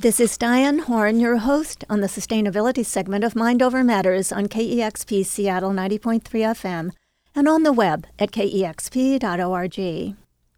This is Diane Horn, your host on the sustainability segment of Mind Over Matters on KEXP Seattle 90.3 FM and on the web at kexp.org.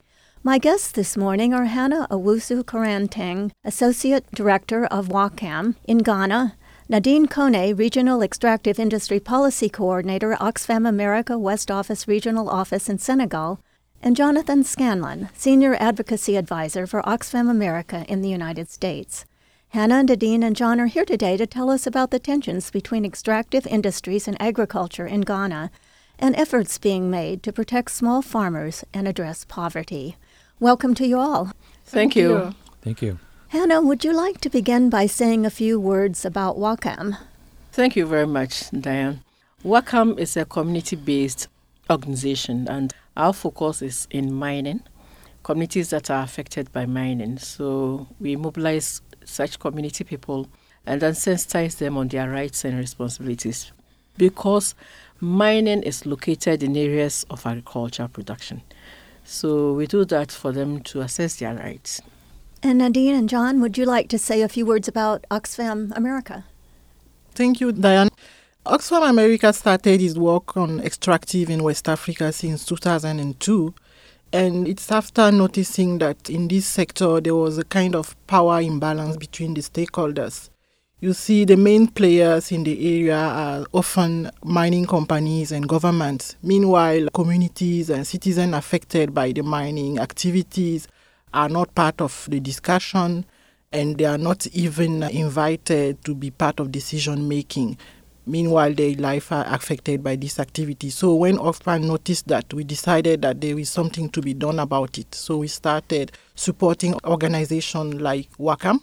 My guests this morning are Hannah Owusu-Koranteng, Associate Director of WACAM in Ghana, Nadine Kone, Regional Extractive Industry Policy Coordinator, Oxfam America West Office Regional Office in Senegal, and Jonathan Scanlon, Senior Advocacy Advisor for Oxfam America in the United States. Hannah, Nadine, and John are here today to tell us about the tensions between extractive industries and agriculture in Ghana and efforts being made to protect small farmers and address poverty. Welcome to you all. Thank you. Thank you. Hannah, would you like to begin by saying a few words about WACAM? Thank you very much, Diane. WACAM is a community-based organization, and our focus is in mining, communities that are affected by mining. So we mobilize such community people and then sensitize them on their rights and responsibilities, because mining is located in areas of agricultural production. So we do that for them to assess their rights. And Nadine and John, would you like to say a few words about Oxfam America? Thank you, Diane. Oxfam America started its work on extractive in West Africa since 2002. And it's after noticing that in this sector there was a kind of power imbalance between the stakeholders. You see, the main players in the area are often mining companies and governments. Meanwhile, communities and citizens affected by the mining activities are not part of the discussion, and they are not even invited to be part of decision making. Meanwhile, their life are affected by this activity. So when Oxfam noticed that, we decided that there is something to be done about it. So we started supporting organizations like WACAM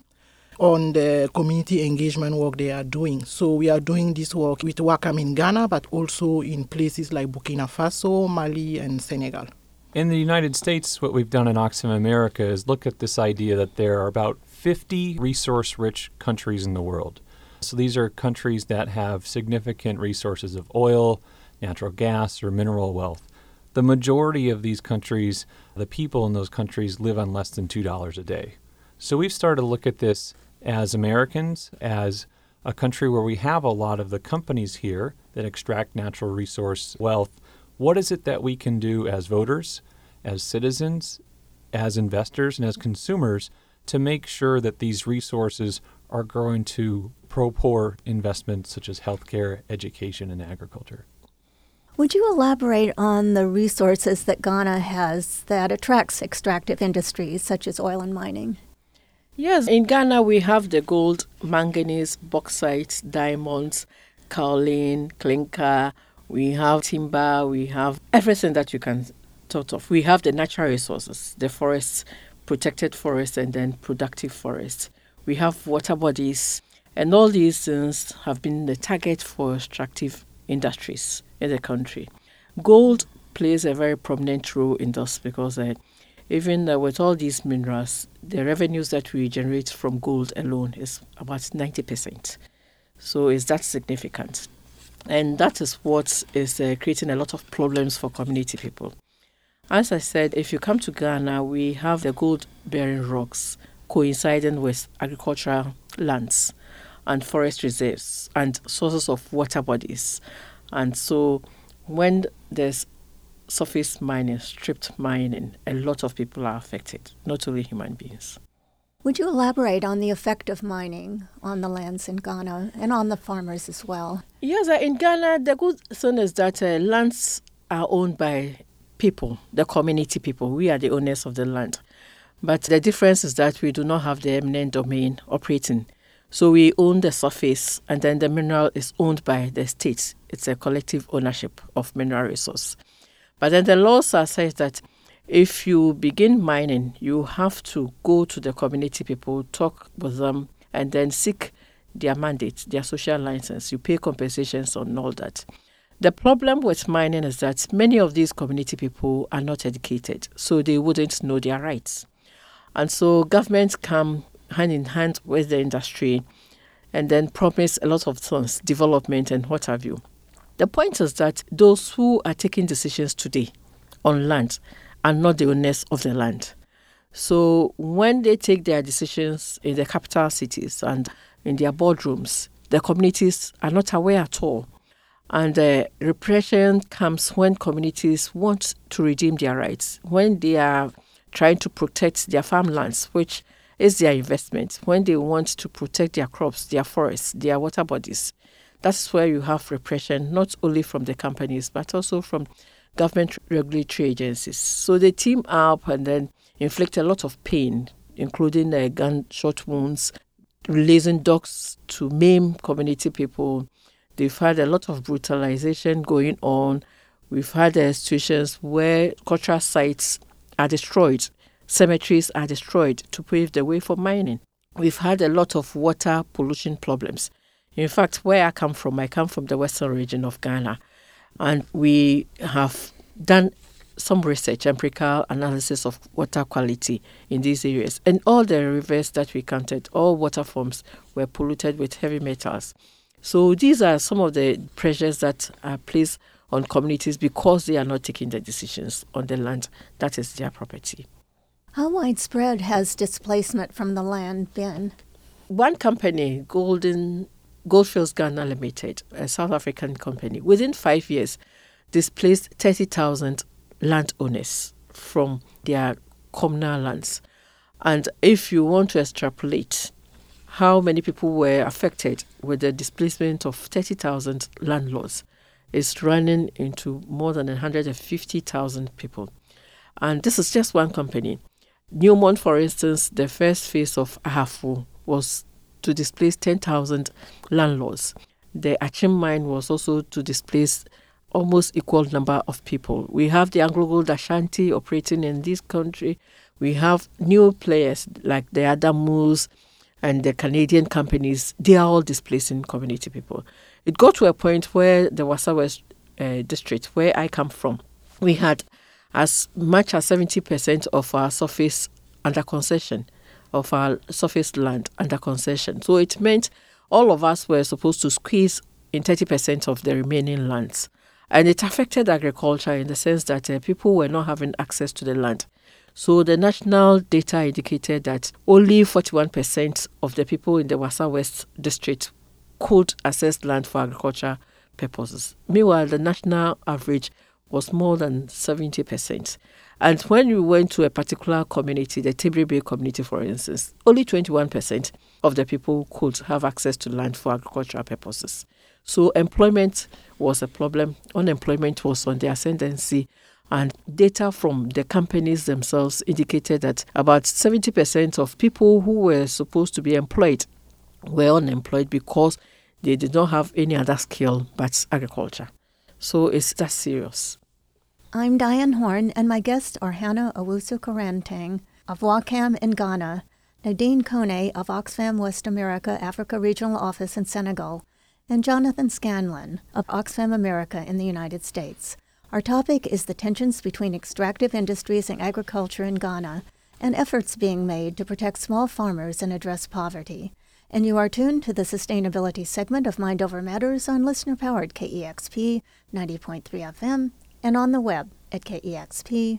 on the community engagement work they are doing. So we are doing this work with WACAM in Ghana, but also in places like Burkina Faso, Mali, and Senegal. In the United States, what we've done in Oxfam America is look at this idea that there are about 50 resource-rich countries in the world. So these are countries that have significant resources of oil, natural gas, or mineral wealth. The majority of these countries, the people in those countries live on less than $2 a day. So we've started to look at this as Americans, as a country where we have a lot of the companies here that extract natural resource wealth. What is it that we can do as voters, as citizens, as investors, and as consumers to make sure that these resources are going to pro-poor investments such as healthcare, education, and agriculture? Would you elaborate on the resources that Ghana has that attracts extractive industries such as oil and mining? Yes, in Ghana we have the gold, manganese, bauxite, diamonds, kaolin, clinker. We have timber, we have everything that you can thought of. We have the natural resources, the forests, protected forests, and then productive forests. We have water bodies, and all these things have been the target for extractive industries in the country. Gold plays a very prominent role in this because even with all these minerals, the revenues that we generate from gold alone is about 90%. So it's that significant. And that is what is creating a lot of problems for community people. As I said, if you come to Ghana, we have the gold-bearing rocks coinciding with agricultural lands and forest reserves and sources of water bodies. And so when there's surface mining, stripped mining, a lot of people are affected, not only human beings. Would you elaborate on the effect of mining on the lands in Ghana and on the farmers as well? Yes, in Ghana, the good thing is that lands are owned by people, the community people. We are the owners of the land. But the difference is that we do not have the eminent domain operating. So we own the surface, and then the mineral is owned by the state. It's a collective ownership of mineral resource. But then the laws are such that if you begin mining, you have to go to the community people, talk with them, and then seek their mandate, their social license. You pay compensations on all that. The problem with mining is that many of these community people are not educated, so they wouldn't know their rights. And so governments come hand in hand with the industry and then promise a lot of things, development and what have you. The point is that those who are taking decisions today on land are not the owners of the land. So when they take their decisions in the capital cities and in their boardrooms, the communities are not aware at all. And repression comes when communities want to redeem their rights, when they are trying to protect their farmlands, which is their investment, when they want to protect their crops, their forests, their water bodies. That's where you have repression, not only from the companies, but also from government regulatory agencies. So they team up and then inflict a lot of pain, including gunshot wounds, releasing dogs to maim community people. They've had a lot of brutalization going on. We've had situations where cultural sites are destroyed, cemeteries are destroyed to pave the way for mining. We've had a lot of water pollution problems. In fact, where I come from the western region of Ghana, and we have done some research, empirical analysis of water quality in these areas. And all the rivers that we counted, all water forms were polluted with heavy metals. So these are some of the pressures that are placed on communities because they are not taking the decisions on the land that is their property. How widespread has displacement from the land been? One company, Goldfields Ghana Limited, a South African company, within 5 years displaced 30,000 landowners from their communal lands. And if you want to extrapolate how many people were affected with the displacement of 30,000 landlords, is running into more than 150,000 people. And this is just one company. Newmont, for instance, the first phase of Ahafo was to displace 10,000 landlords. The Achim mine was also to displace almost equal number of people. We have the AngloGold Ashanti operating in this country. We have new players like the Adamus and the Canadian companies. They are all displacing community people. It got to a point where the Wassa West district, where I come from, we had as much as 70% of our surface under concession, of our surface land under concession. So it meant all of us were supposed to squeeze in 30% of the remaining lands. And it affected agriculture in the sense that people were not having access to the land. So the national data indicated that only 41% of the people in the Wassa West district could access land for agriculture purposes. Meanwhile, the national average was more than 70%. And when we went to a particular community, the Tilbury Bay community, for instance, only 21% of the people could have access to land for agricultural purposes. So employment was a problem. Unemployment was on the ascendancy. And data from the companies themselves indicated that about 70% of people who were supposed to be employed were unemployed because they did not have any other skill but agriculture. So it's that serious. I'm Diane Horn, and my guests are Hannah Owusu-Karanteng of Wakam in Ghana, Nadine Kone of Oxfam West America Africa Regional Office in Senegal, and Jonathan Scanlon of Oxfam America in the United States. Our topic is the tensions between extractive industries and agriculture in Ghana and efforts being made to protect small farmers and address poverty. And you are tuned to the sustainability segment of Mind Over Matters on listener-powered KEXP 90.3 FM and on the web at kexp.org.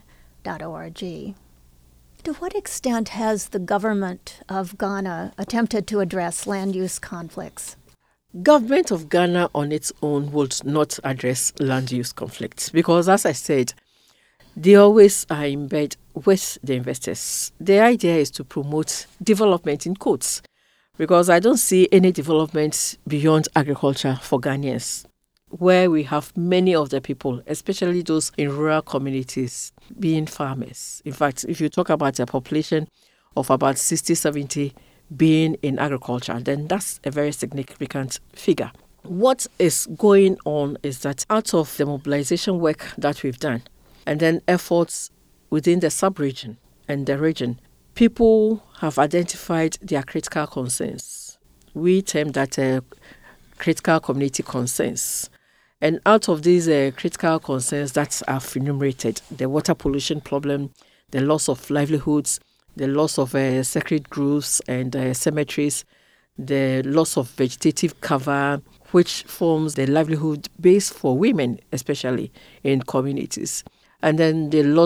To what extent has the government of Ghana attempted to address land use conflicts? Government of Ghana on its own would not address land use conflicts because, as I said, they always are in bed with the investors. The idea is to promote development in quotes because I don't see any development beyond agriculture for Ghanaians, where we have many of the people, especially those in rural communities, being farmers. In fact, if you talk about a population of about 60, 70 being in agriculture, then that's a very significant figure. What is going on is that out of the mobilization work that we've done, and then efforts within the sub-region and the region, people have identified their critical concerns. We term that critical community concerns. And out of these critical concerns that are enumerated, the water pollution problem, the loss of livelihoods, the loss of sacred groves and cemeteries, the loss of vegetative cover, which forms the livelihood base for women, especially in communities, and then the loss of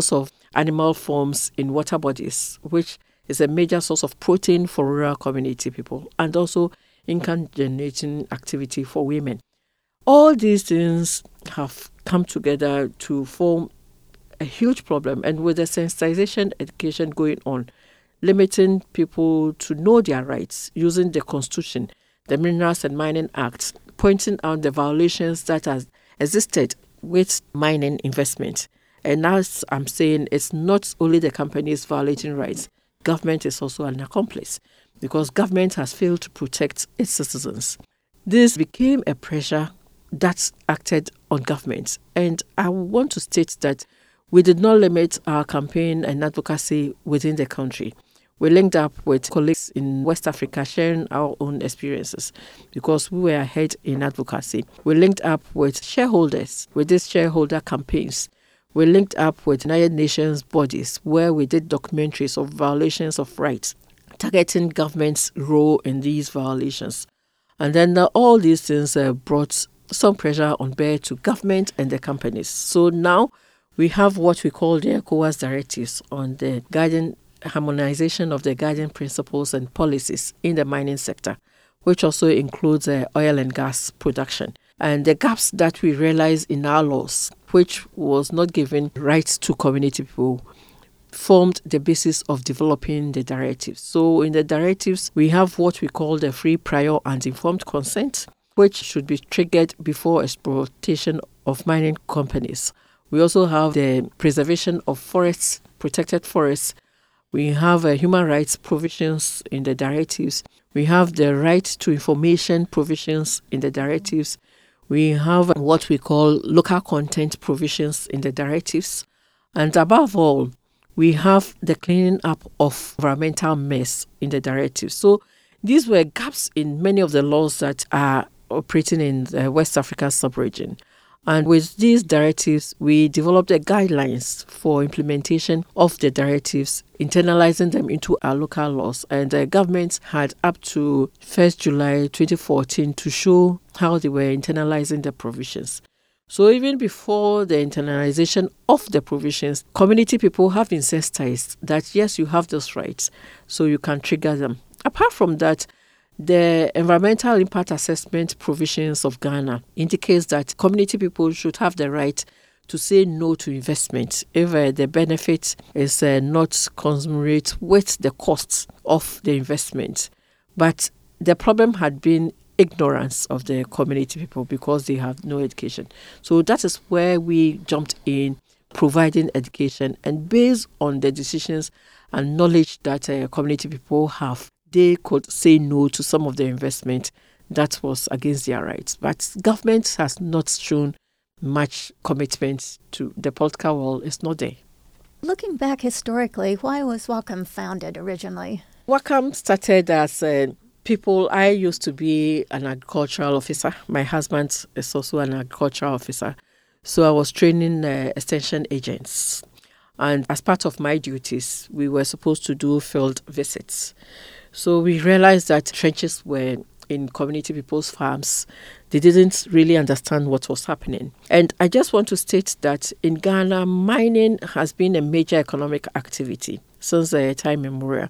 animal forms in water bodies, which is a major source of protein for rural community people, and also income-generating activity for women. All these things have come together to form a huge problem, and with the sensitization education going on, limiting people to know their rights using the Constitution, the Minerals and Mining Act, pointing out the violations that has existed with mining investment. And as I'm saying, it's not only the companies violating rights, government is also an accomplice because government has failed to protect its citizens. This became a pressure that acted on government. And I want to state that we did not limit our campaign and advocacy within the country. We linked up with colleagues in West Africa sharing our own experiences because we were ahead in advocacy. We linked up with shareholders with these shareholder campaigns. We linked up with United Nations bodies where we did documentaries of violations of rights, targeting government's role in these violations. And then all these things brought some pressure on bear to government and the companies. So now we have what we call the ECOWAS directives on the harmonization of the guiding principles and policies in the mining sector, which also includes oil and gas production. And the gaps that we realize in our laws, which was not given rights to community people, formed the basis of developing the directives. So in the directives, we have what we call the free, prior and informed consent, which should be triggered before exploitation of mining companies. We also have the preservation of forests, protected forests. We have human rights provisions in the directives. We have the right to information provisions in the directives. We have what we call local content provisions in the directives. And above all, we have the cleaning up of environmental mess in the directives. So these were gaps in many of the laws that are operating in the West African sub-region. And with these directives, we developed the guidelines for implementation of the directives, internalizing them into our local laws. And the government had up to 1st July 2014 to show how they were internalizing the provisions. So even before the internalization of the provisions, community people have been sensitized that yes, you have those rights, so you can trigger them. Apart from that, the environmental impact assessment provisions of Ghana indicates that community people should have the right to say no to investment if the benefit is not commensurate with the costs of the investment. But the problem had been ignorance of the community people because they have no education. So that is where we jumped in, providing education, and based on the decisions and knowledge that community people have, they could say no to some of the investment that was against their rights. But government has not shown much commitment to the political world. It's not there. Looking back historically, why was WACOM founded originally? WACOM started as people. I used to be an agricultural officer. My husband is also an agricultural officer. So I was training extension agents. And as part of my duties, we were supposed to do field visits. So we realized that trenches were in community people's farms. They didn't really understand what was happening. And I just want to state that in Ghana, mining has been a major economic activity since time immemorial.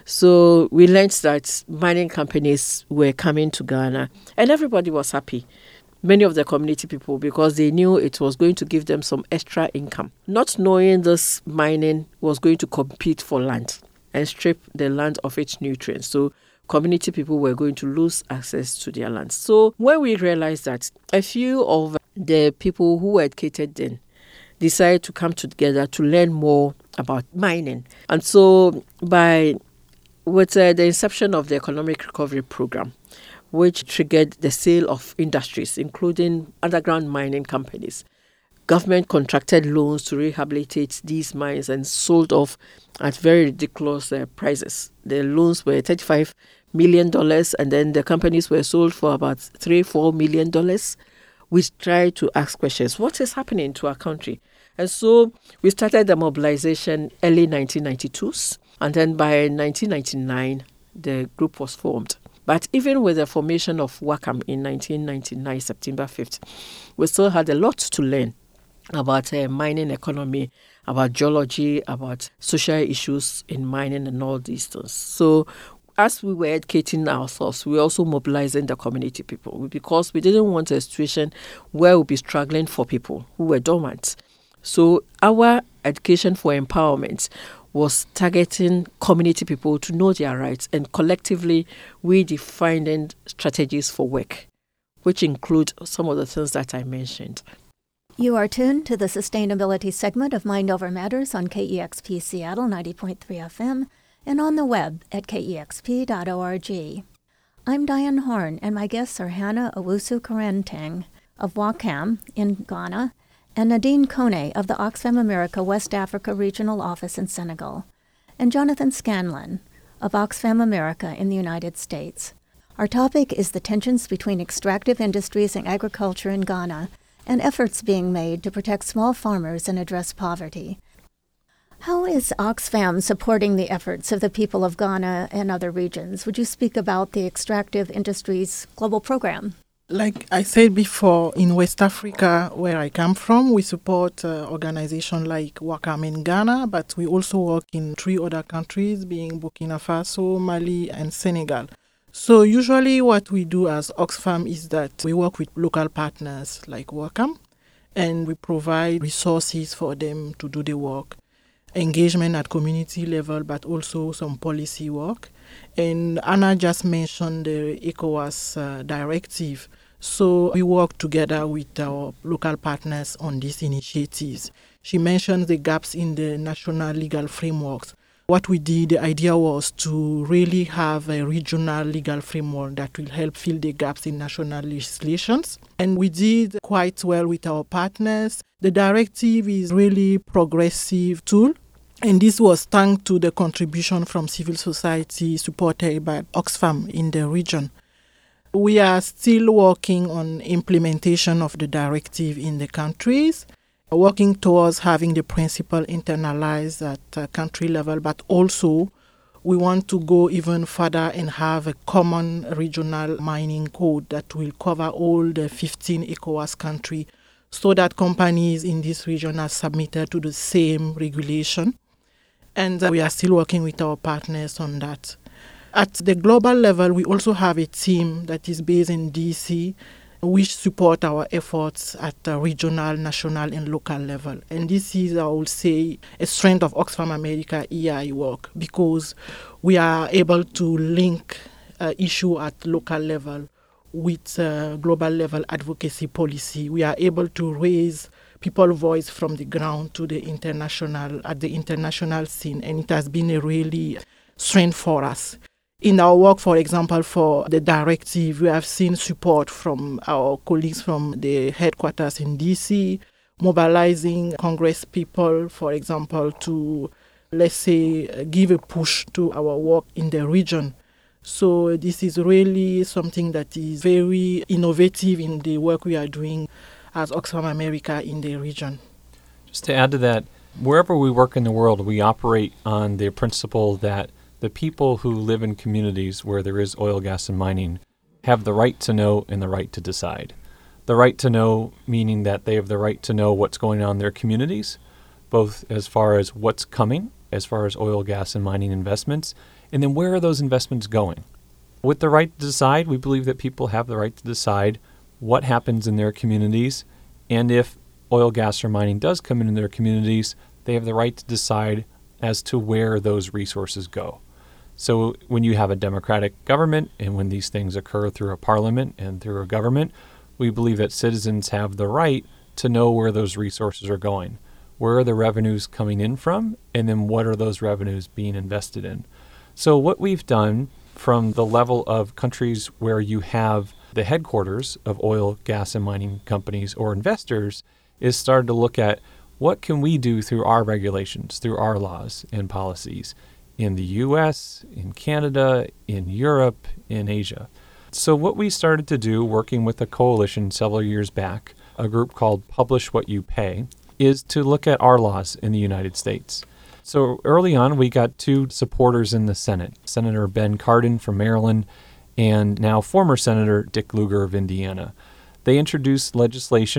So we learned that mining companies were coming to Ghana and everybody was happy. Many of the community people, because they knew it was going to give them some extra income, not knowing this mining was going to compete for land and strip the land of its nutrients. So community people were going to lose access to their land. So when we realized that, a few of the people who were educated then decided to come together to learn more about mining. And so with the inception of the Economic Recovery Program, which triggered the sale of industries, including underground mining companies, government contracted loans to rehabilitate these mines and sold off at very ridiculous prices. The loans were $35 million, and then the companies were sold for about $3-4 million. We tried to ask questions. What is happening to our country? And so we started the mobilization early 1992s, and then by 1999, the group was formed. But even with the formation of WACOM in 1999, September 5th, we still had a lot to learn. about mining economy, about geology, about social issues in mining and all these things. So as we were educating ourselves, we were also mobilizing the community people because we didn't want a situation where we'll be struggling for people who were dormant. So our education for empowerment was targeting community people to know their rights, and collectively we defined strategies for work, which include some of the things that I mentioned. You are tuned to the sustainability segment of Mind Over Matters on KEXP Seattle 90.3 FM and on the web at kexp.org. I'm Diane Horn, and my guests are Hannah Owusu-Karenteng of Wakam in Ghana and Nadine Kone of the Oxfam America West Africa Regional Office in Senegal, and Jonathan Scanlon of Oxfam America in the United States. Our topic is the tensions between extractive industries and agriculture in Ghana, and efforts being made to protect small farmers and address poverty. How is Oxfam supporting the efforts of the people of Ghana and other regions? Would you speak about the Extractive Industries Global Program? Like I said before, in West Africa, where I come from, we support organizations like Wakam in Ghana, but we also work in 3 other countries, being Burkina Faso, Mali, and Senegal. So usually what we do as Oxfam is that we work with local partners like Wakam, and we provide resources for them to do the work, engagement at community level, but also some policy work. And Anna just mentioned the ECOWAS directive. So we work together with our local partners on these initiatives. She mentioned the gaps in the national legal frameworks. What we did, the idea was to really have a regional legal framework that will help fill the gaps in national legislations. And we did quite well with our partners. The directive is really progressive tool. And this was thanks to the contribution from civil society supported by Oxfam in the region. We are still working on implementation of the directive in the countries, working towards having the principle internalized at country level, but also we want to go even further and have a common regional mining code that will cover all the 15 ECOWAS countries so that companies in this region are submitted to the same regulation. And we are still working with our partners on that. At the global level, we also have a team that is based in DC, which support our efforts at the regional, national, and local level. And this is, I would say, a strength of Oxfam America EI work, because we are able to link issue at local level with global level advocacy policy. We are able to raise people's voice from the ground to the international scene, and it has been a really strength for us. In our work, for example, for the directive, we have seen support from our colleagues from the headquarters in DC, mobilizing Congress people, for example, to, let's say, give a push to our work in the region. So this is really something that is very innovative in the work we are doing as Oxfam America in the region. Just to add to that, wherever we work in the world, we operate on the principle that the people who live in communities where there is oil, gas, and mining have the right to know and the right to decide. The right to know meaning that they have the right to know what's going on in their communities, both as far as what's coming, as far as oil, gas, and mining investments, and then where are those investments going. With the right to decide, we believe that people have the right to decide what happens in their communities, and if oil, gas, or mining does come into their communities, they have the right to decide as to where those resources go. So when you have a democratic government and when these things occur through a parliament and through a government, we believe that citizens have the right to know where those resources are going. Where are the revenues coming in from? And then what are those revenues being invested in? So what we've done from the level of countries where you have the headquarters of oil, gas, and mining companies or investors is started to look at what can we do through our regulations, through our laws and policies in the U.S., in Canada, in Europe, in Asia. So what we started to do, working with a coalition several years back, a group called Publish What You Pay, is to look at our laws in the United States. So early on, we got 2 supporters in the Senate, Senator Ben Cardin from Maryland and now former Senator Dick Lugar of Indiana. They introduced legislation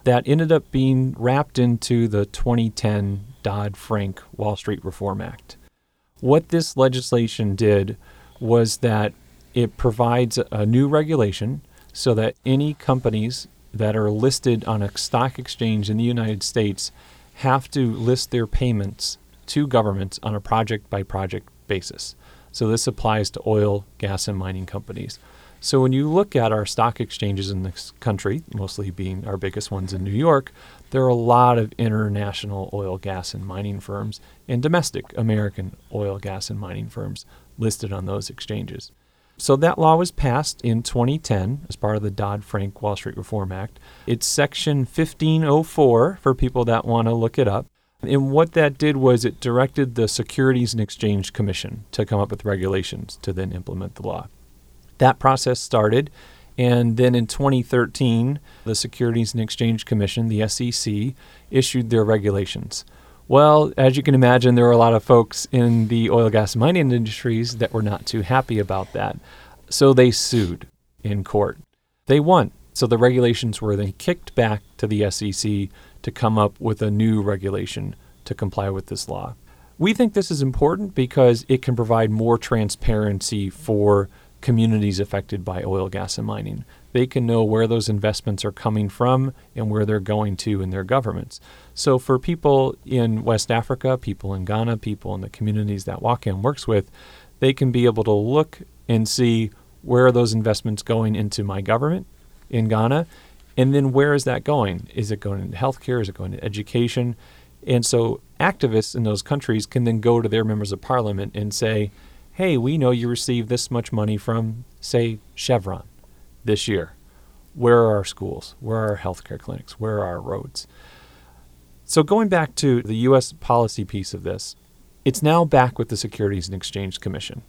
that ended up being wrapped into the 2010 Dodd-Frank Wall Street Reform Act. What this legislation did was that it provides a new regulation so that any companies that are listed on a stock exchange in the United States have to list their payments to governments on a project-by-project basis. So this applies to oil, gas, and mining companies. So when you look at our stock exchanges in this country, mostly being our biggest ones in New York, there are a lot of international oil, gas, and mining firms and domestic American oil, gas, and mining firms listed on those exchanges. So that law was passed in 2010 as part of the Dodd-Frank Wall Street Reform Act. It's Section 1504 for people that want to look it up. And what that did was it directed the Securities and Exchange Commission to come up with regulations to then implement the law. That process started, and then in 2013, the Securities and Exchange Commission, the SEC, issued their regulations. Well, as you can imagine, there were a lot of folks in the oil, gas, and mining industries that were not too happy about that. So they sued in court. They won. So the regulations were then kicked back to the SEC to come up with a new regulation to comply with this law. We think this is important because it can provide more transparency for communities affected by oil, gas, and mining. They can know where those investments are coming from and where they're going to in their governments. So for people in West Africa, people in Ghana, people in the communities that WACAM works with, they can be able to look and see where are those investments going into my government in Ghana, and then where is that going? Is it going into healthcare? Is it going to education? And so activists in those countries can then go to their members of parliament and say, hey, we know you received this much money from, say, Chevron this year. Where are our schools? Where are our healthcare clinics? Where are our roads? So going back to the U.S. policy piece of this, it's now back with the Securities and Exchange Commission.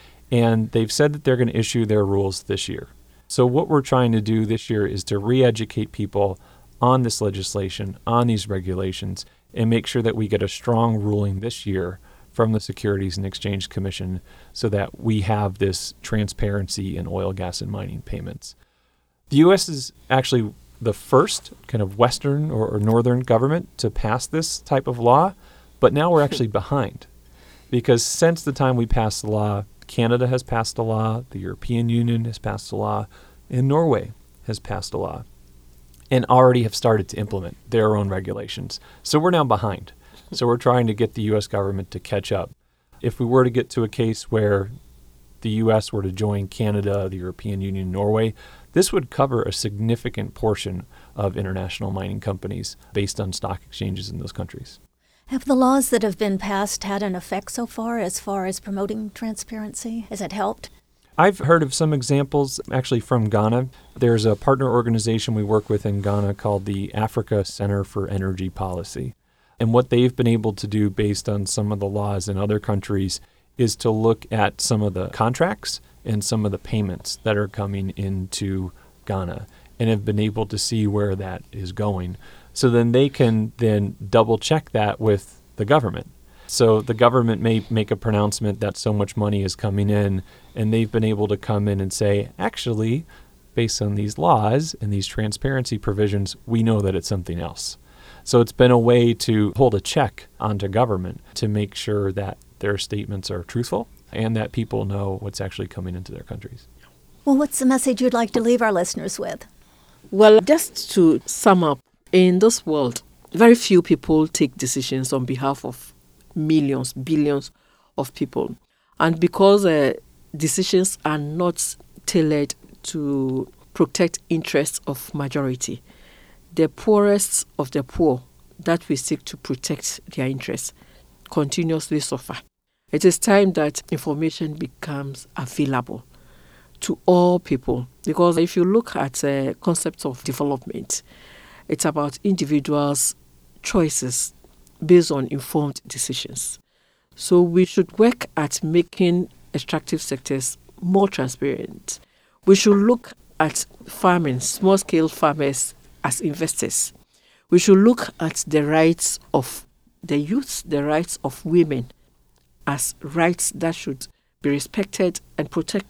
And they've said that they're going to issue their rules this year. So what we're trying to do this year is to re-educate people on this legislation, on these regulations, and make sure that we get a strong ruling this year from the Securities and Exchange Commission so that we have this transparency in oil, gas, and mining payments. The U.S. is actually the first kind of Western or northern government to pass this type of law, but now we're actually behind. Because since the time we passed the law, Canada has passed a law, the European Union has passed a law, and Norway has passed a law, and already have started to implement their own regulations. So we're now behind. So we're trying to get the U.S. government to catch up. If we were to get to a case where the U.S. were to join Canada, the European Union, Norway, this would cover a significant portion of international mining companies based on stock exchanges in those countries. Have the laws that have been passed had an effect so far as promoting transparency? Has it helped? I've heard of some examples actually from Ghana. There's a partner organization we work with in Ghana called the Africa Center for Energy Policy. And what they've been able to do based on some of the laws in other countries is to look at some of the contracts and some of the payments that are coming into Ghana and have been able to see where that is going. So then they can then double check that with the government. So the government may make a pronouncement that so much money is coming in, and they've been able to come in and say, actually, based on these laws and these transparency provisions, we know that it's something else. So it's been a way to hold a check onto government to make sure that their statements are truthful and that people know what's actually coming into their countries. Well, what's the message you'd like to leave our listeners with? Well, just to sum up, in this world, very few people take decisions on behalf of millions, billions of people. And because decisions are not tailored to protect interests of majority, the poorest of the poor that we seek to protect their interests continuously suffer. It is time that information becomes available to all people, because if you look at the concept of development, it's about individuals' choices based on informed decisions. So we should work at making extractive sectors more transparent. We should look at farming, small-scale farmers as investors. We should look at the rights of the youth, the rights of women as rights that should be respected and protected.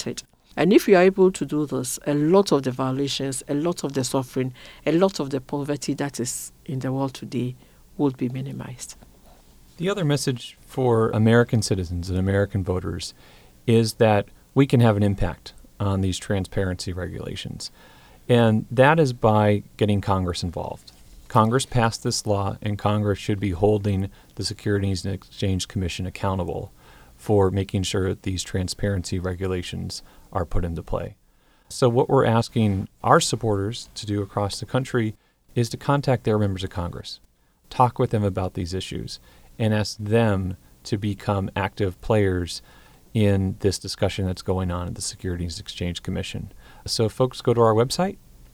And if you are able to do this, a lot of the violations, a lot of the suffering, a lot of the poverty that is in the world today would be minimized. The other message for American citizens and American voters is that we can have an impact on these transparency regulations. And that is by getting Congress involved. Congress passed this law, and Congress should be holding the Securities and Exchange Commission accountable for making sure that these transparency regulations are put into play. So what we're asking our supporters to do across the country is to contact their members of Congress, talk with them about these issues, and ask them to become active players in this discussion that's going on at the Securities and Exchange Commission. So folks go to our website,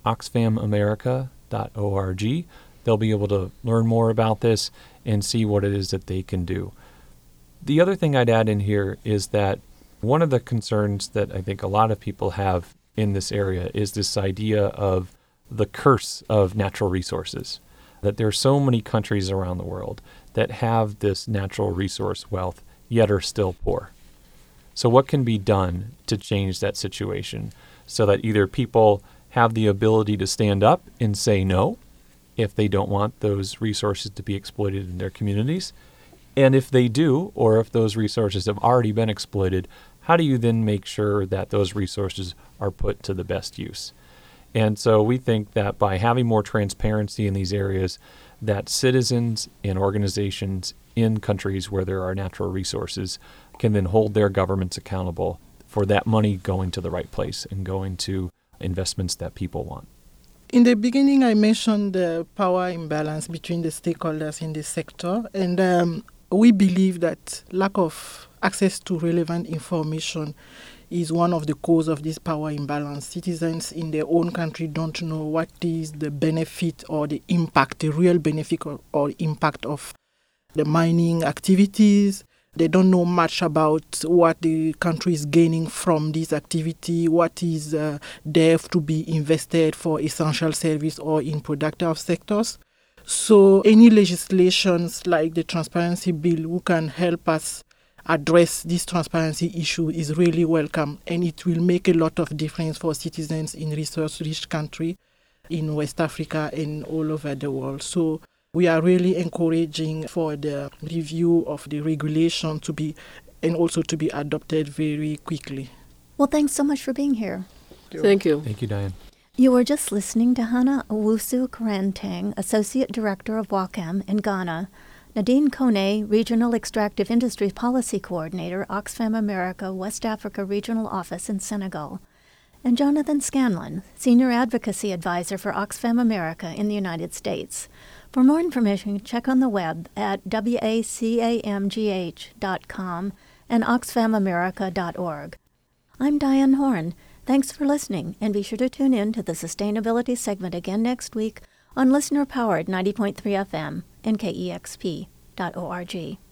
oxfamamerica.org. They'll be able to learn more about this and see what it is that they can do. The other thing I'd add in here is that one of the concerns that I think a lot of people have in this area is this idea of the curse of natural resources, that there are so many countries around the world that have this natural resource wealth, yet are still poor. So what can be done to change that situation so that either people have the ability to stand up and say no if they don't want those resources to be exploited in their communities? And if they do, or if those resources have already been exploited, how do you then make sure that those resources are put to the best use? And so we think that by having more transparency in these areas, that citizens and organizations in countries where there are natural resources can then hold their governments accountable for that money going to the right place and going to investments that people want. In the beginning, I mentioned the power imbalance between the stakeholders in this sector, and we believe that lack of access to relevant information is one of the causes of this power imbalance. Citizens in their own country don't know what is the benefit or the impact, the real benefit or impact of the mining activities. They don't know much about what the country is gaining from this activity, what is there to be invested for essential service or in productive sectors. So any legislations like the Transparency Bill who can help us address this transparency issue is really welcome, and it will make a lot of difference for citizens in resource-rich countries in West Africa and all over the world. So we are really encouraging for the review of the regulation to be and also to be adopted very quickly. Well, thanks so much for being here. Thank you. Thank you, Diane. You were just listening to Hannah Owusu-Karanteng, Associate Director of WACAM in Ghana, Nadine Kone, Regional Extractive Industry Policy Coordinator, Oxfam America West Africa Regional Office in Senegal, and Jonathan Scanlon, Senior Advocacy Advisor for Oxfam America in the United States. For more information, check on the web at wacamgh.com and oxfamamerica.org. I'm Diane Horn. Thanks for listening, and be sure to tune in to the Sustainability segment again next week on listener-powered 90.3 FM and KEXP.org.